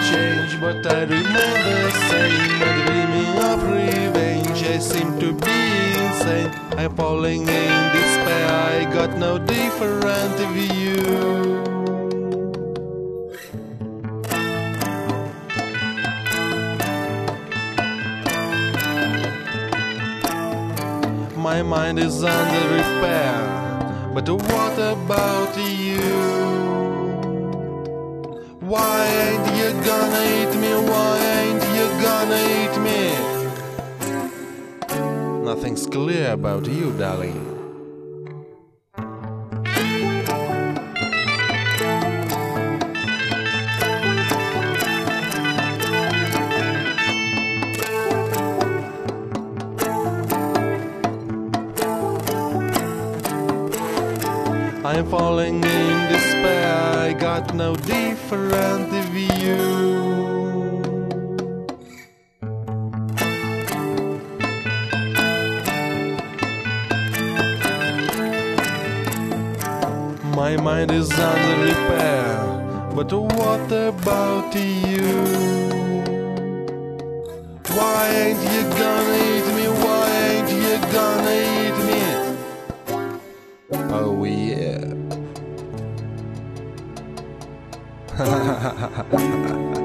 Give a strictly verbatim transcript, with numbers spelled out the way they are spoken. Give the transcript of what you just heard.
changed, but I remain the same. I'm dreaming of revenge, I seem to be insane. I'm falling in despair, I got no different view. My mind is under repair, but what about you? Why ain't you gonna eat me? Why ain't you gonna eat me? Nothing's clear about you, darling. I'm falling in despair, I got no different view. My mind is under repair, but what about you? Why ain't you gonna eat me? Why ain't you gonna eat me? Oh yeah.